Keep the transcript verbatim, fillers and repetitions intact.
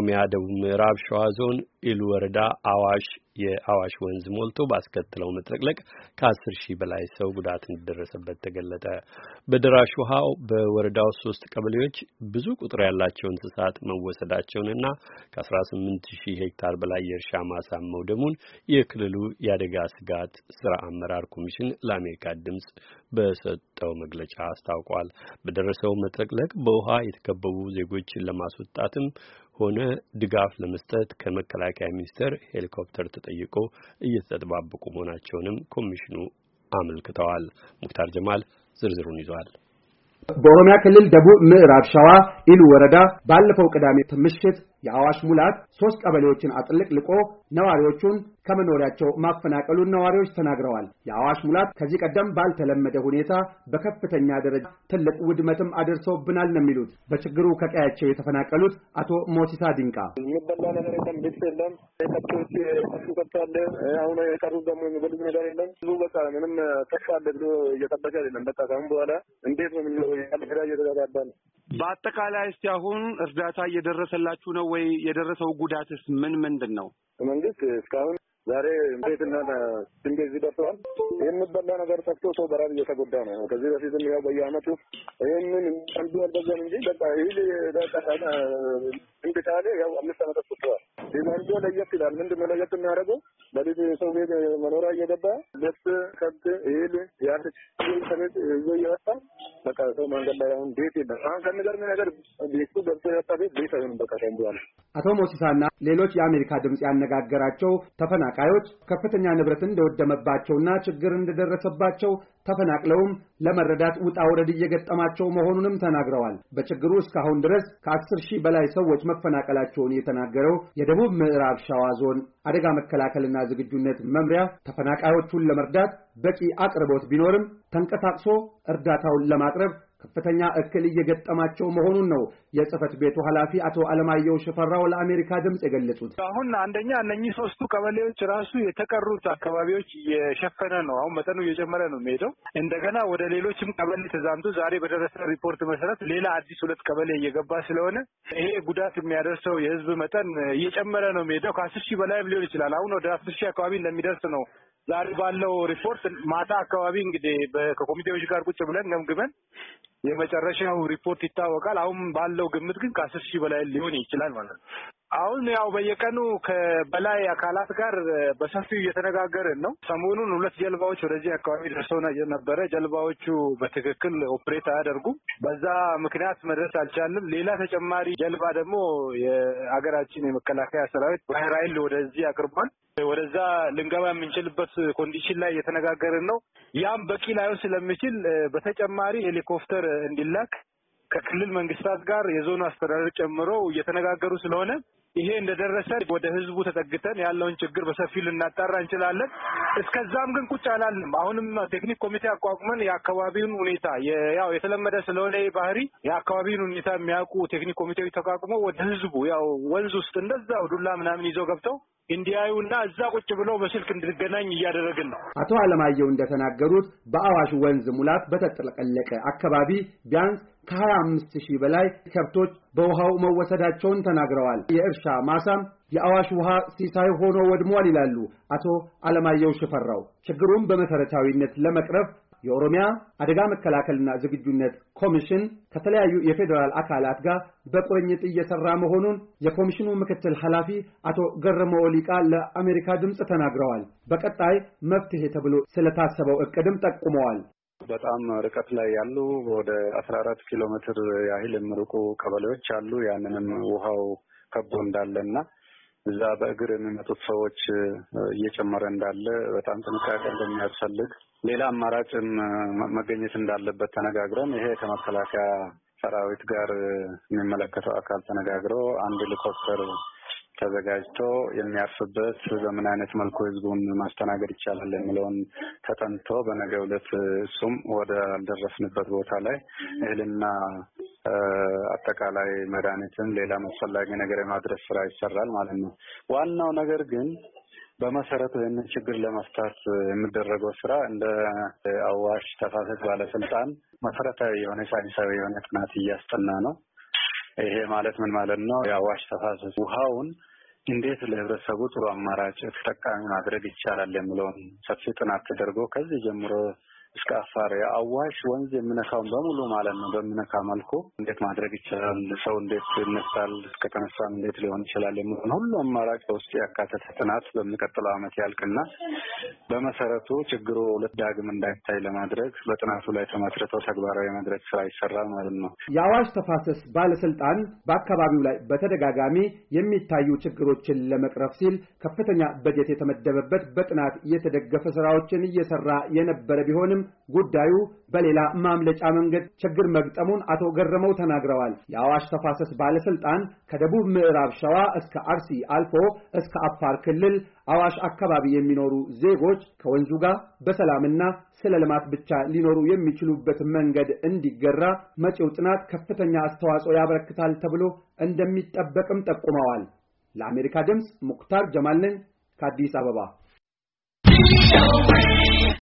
በኦሮሚያ ደቡብ ምዕራብ ሸዋ ዞን ኢሉ ወረዳ አዋሽ የአዋሽ ወንዝ ሞልቶ ባስከተለው መጥለቅለቅ ከአስር ሺህ በላይ ሰው ጉዳት እንደደረሰበት ተገለጠ። በደራሽ ውሃው በወረዳው ሶስት ቀበሌዎች ብዙ ቁጥር ያላቸው እንስሳት መወሰዳቸውንና ከአስራ ስምንት ሺህ ሄክታር በላይ የእርሻ ማሳ መውደሙን የክልሉ የአደጋ ስጋት ስራ አመራር ኮሚሽን ለአሜሪካ ድምጽ በሰጠው መግለጫ አስታውቋል። በደረሰው መጥለቅለቅ በውሃ የተከበቡ ዜጎችን ለማስወጣትም ሆነ ድጋፍ ለመስጠት ከመከላከያ ሚኒስቴር ሄሊኮፕተር ተጠይቆ እየተጠባበቁ መሆናቸውንም ኮሚሽኑ አመልክተዋል። ሙክታር ጀማል ዝርዝሩን ይዟል። በኦሮሚያ ክልል ደቡብ ምዕራብ ሸዋ ኢሉ ወረዳ ባለፈው ቅዳሜ ምሽት የአዋሽ ሙላት ሶስት ቀበሌዎችን አጥልቅልቆ ነዋሪዎቹን ከመኖሪያቸው ማፈናቀሉን ነዋሪዎች ተናግረዋል። የአዋሽ ሙላት ከዚህ ቀደም ባልተለመደ ሁኔታ በከፍተኛ ደረጃ ትልቅ ውድመትም አድርሶብናል ነው የሚሉት በችግሩ ከቀያቸው የተፈናቀሉት አቶ ሞሲሳ ዲንቃ። የሚበላ ነገር የለም፣ ቤት የለም፣ ከብቶች ተሽከርካሪ አሁን የቀሩት ደግሞ የሚበሉት ነገር የለም። ብዙ በቃ ምንም ተስፋ አለ ብሎ እየጠበቀ አይደለም። በቃ ካሁን በኋላ እንዴት ነው ምን ያለ እየተጋባ ነው። በአጠቃላይ እስቲ አሁን እርዳታ እየደረሰላችሁ ነው ወይ? የደረሰው ጉዳትስ ምን ምንድን ነው? መንግስት እስካሁን ዛሬ ቤትና እንደዚህ ደርሰዋል። የሚበላ ነገር ጠፍቶ ሰው በራብ እየተጎዳ ነው። ከዚህ በፊትም ያው በየዓመቱ ይሄንን አንዱ አልበዛም እንጂ በቃ ይሄ ዳጣና እንድታለ ያው አምስት ዓመት ተቆጥቷል። ይሄንዱ ለየት ይላል። ምንድነው ለየት የሚያደርገው? በቤት ሰው ቤት መኖሪያ እየገባ ልብስ ከብት ይሄል ያለች ከቤት ይዞ እየወጣ በቃ ሰው መንገድ ላይ አሁን ቤት የለም። አሁን ከነገር ነገር ቤቱ ገብቶ ያጣ ቤት ቤት አይሆንም። በቃ ተንዷል። አቶ ሞሲሳና ሌሎች የአሜሪካ ድምጽ ያነጋገራቸው ተፈናቃዮች ከፍተኛ ንብረት እንደወደመባቸውና ችግር እንደደረሰባቸው ተፈናቅለውም ለመረዳት ውጣ ውረድ እየገጠማቸው መሆኑንም ተናግረዋል። በችግሩ እስካሁን ድረስ ከአስር ሺህ በላይ ሰዎች መፈናቀላቸውን የተናገረው የደቡብ ምዕራብ ሸዋ ዞን አደጋ መከላከልና ዝግጁነት መምሪያ ተፈናቃዮቹን ለመርዳት በቂ አቅርቦት ቢኖርም ተንቀሳቅሶ እርዳታውን ለማቅረብ ከፍተኛ እክል እየገጠማቸው መሆኑን ነው የጽፈት ቤቱ ኃላፊ አቶ አለማየሁ ሽፈራው ለአሜሪካ ድምጽ የገለጹት። አሁን አንደኛ እነኚህ ሶስቱ ቀበሌዎች ራሱ የተቀሩት አካባቢዎች የሸፈነ ነው። አሁን መጠኑ እየጨመረ ነው የሚሄደው። እንደገና ወደ ሌሎችም ቀበሌ ተዛምቶ ዛሬ በደረሰ ሪፖርት መሰረት ሌላ አዲስ ሁለት ቀበሌ እየገባ ስለሆነ ይሄ ጉዳት የሚያደርሰው የህዝብ መጠን እየጨመረ ነው የሚሄደው። ከአስር ሺህ በላይም ሊሆን ይችላል። አሁን ወደ አስር ሺህ አካባቢ እንደሚደርስ ነው ዛሬ ባለው ሪፖርት። ማታ አካባቢ እንግዲህ ከኮሚቴዎች ጋር ቁጭ ብለን ገምግመን የመጨረሻው ሪፖርት ይታወቃል። አሁን ባለው ግምት ግን ከአስር ሺህ በላይ ሊሆን ይችላል ማለት ነው። አሁን ያው በየቀኑ ከበላይ አካላት ጋር በሰፊው እየተነጋገርን ነው። ሰሞኑን ሁለት ጀልባዎች ወደዚህ አካባቢ ደርሰው ነበረ። ጀልባዎቹ በትክክል ኦፕሬት አያደርጉም። በዛ ምክንያት መድረስ አልቻልንም። ሌላ ተጨማሪ ጀልባ ደግሞ የሀገራችን የመከላከያ ሰራዊት ባህር ኃይል ወደዚህ አቅርቧል። ወደዛ ልንገባ የምንችልበት ኮንዲሽን ላይ እየተነጋገርን ነው። ያም በቂ ላይሆን ስለሚችል በተጨማሪ ሄሊኮፕተር እንዲላክ ከክልል መንግስታት ጋር የዞኑ አስተዳደር ጨምሮ እየተነጋገሩ ስለሆነ ይሄ እንደደረሰ ወደ ህዝቡ ተጠግተን ያለውን ችግር በሰፊው ልናጣራ እንችላለን። እስከዛም ግን ቁጭ አላልንም። አሁንም ቴክኒክ ኮሚቴ አቋቁመን የአካባቢውን ሁኔታ ያው የተለመደ ስለሆነ ባህሪ የአካባቢውን ሁኔታ የሚያውቁ ቴክኒክ ኮሚቴዎች ተቋቁመው ወደ ህዝቡ ያው ወንዝ ውስጥ እንደዛው ዱላ ምናምን ይዘው ገብተው እንዲያዩና እዛ ቁጭ ብለው በስልክ እንድገናኝ እያደረግን ነው። አቶ አለማየሁ እንደተናገሩት በአዋሽ ወንዝ ሙላት በተጥለቀለቀ አካባቢ ቢያንስ ከሀያ አምስት ሺህ በላይ ከብቶች በውሃው መወሰዳቸውን ተናግረዋል። የእርሻ ማሳም የአዋሽ ውሃ ሲሳይ ሆኖ ወድሟል ይላሉ አቶ አለማየሁ ሽፈራው። ችግሩን በመሰረታዊነት ለመቅረፍ የኦሮሚያ አደጋ መከላከልና ዝግጁነት ኮሚሽን ከተለያዩ የፌደራል አካላት ጋር በቁርኝት እየሰራ መሆኑን የኮሚሽኑ ምክትል ኃላፊ አቶ ገረመው ሊቃ ለአሜሪካ ድምጽ ተናግረዋል። በቀጣይ መፍትሄ ተብሎ ስለታሰበው እቅድም ጠቁመዋል። በጣም ርቀት ላይ ያሉ ወደ አስራ አራት ኪሎ ሜትር ያህል የሚርቁ ቀበሌዎች አሉ። ያንንም ውሃው ከቦ እንዳለና እዛ በእግር የሚመጡት ሰዎች እየጨመረ እንዳለ በጣም ጥንቃቄ እንደሚያስፈልግ ሌላ አማራጭም መገኘት እንዳለበት ተነጋግረን ይሄ ከመከላከያ ሰራዊት ጋር የሚመለከተው አካል ተነጋግሮ አንድ ሄሊኮፕተር ተዘጋጅቶ የሚያርፍበት በምን አይነት መልኩ ህዝቡን ማስተናገድ ይቻላል የሚለውን ተጠንቶ በነገው ዕለት እሱም ወደ አልደረስንበት ቦታ ላይ እህልና አጠቃላይ መድኃኒትን ሌላ አስፈላጊ ነገር የማድረስ ስራ ይሰራል ማለት ነው። ዋናው ነገር ግን በመሰረቱ ይህንን ችግር ለመፍታት የሚደረገው ስራ እንደ አዋሽ ተፋሰስ ባለስልጣን መሰረታዊ የሆነ ሳይንሳዊ የሆነ ጥናት እያስጠና ነው። ይሄ ማለት ምን ማለት ነው? የአዋሽ ተፋሰስ ውሃውን እንዴት ለህብረተሰቡ ጥሩ አማራጭ ተጠቃሚ ማድረግ ይቻላል የሚለውን ሰፊ ጥናት ተደርጎ ከዚህ ጀምሮ እስከ አፋር የአዋሽ ወንዝ የሚነካውን በሙሉ ማለት ነው በሚነካ መልኩ እንዴት ማድረግ ይቻላል፣ ሰው እንዴት ይነሳል፣ ከተነሳም እንዴት ሊሆን ይችላል የሚሉትን ሁሉ አማራጭ ውስጥ ያካተተ ጥናት በሚቀጥለው ዓመት ያልቅና በመሰረቱ ችግሩ ሁለት ዳግም እንዳይታይ ለማድረግ በጥናቱ ላይ ተመስርተው ተግባራዊ ማድረግ ስራ ይሰራል ማለት ነው። የአዋሽ ተፋሰስ ባለስልጣን በአካባቢው ላይ በተደጋጋሚ የሚታዩ ችግሮችን ለመቅረፍ ሲል ከፍተኛ በጀት የተመደበበት በጥናት የተደገፈ ስራዎችን እየሰራ የነበረ ቢሆንም ጉዳዩ በሌላ ማምለጫ መንገድ ችግር መግጠሙን አቶ ገረመው ተናግረዋል። የአዋሽ ተፋሰስ ባለስልጣን ከደቡብ ምዕራብ ሸዋ እስከ አርሲ አልፎ እስከ አፋር ክልል አዋሽ አካባቢ የሚኖሩ ዜጎች ከወንዙ ጋር በሰላምና ስለ ልማት ብቻ ሊኖሩ የሚችሉበት መንገድ እንዲገራ መጪው ጥናት ከፍተኛ አስተዋጽኦ ያበረክታል ተብሎ እንደሚጠበቅም ጠቁመዋል። ለአሜሪካ ድምጽ ሙክታር ጀማል ነኝ ከአዲስ አበባ።